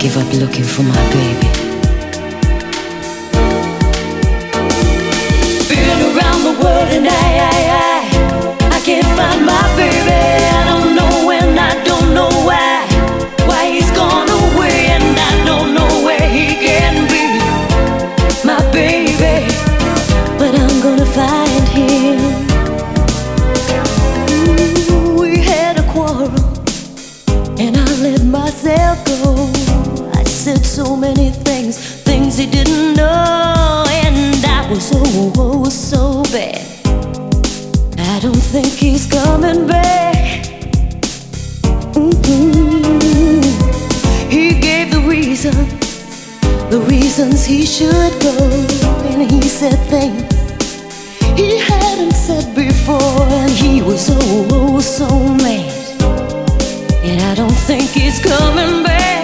give up looking for my baby. Been around the world and I can't find my baby. I don't know when, I don't know why he's gone away, and I don't know where he can be, my baby. But I'm gonna find him. Ooh, we had a quarrel and I let myself go. I said so many things he didn't know, and I was oh so bad. I don't think he's coming back. He gave the reasons he should go, and he said things he hadn't said before, and he was oh so mad. And I don't think he's coming back.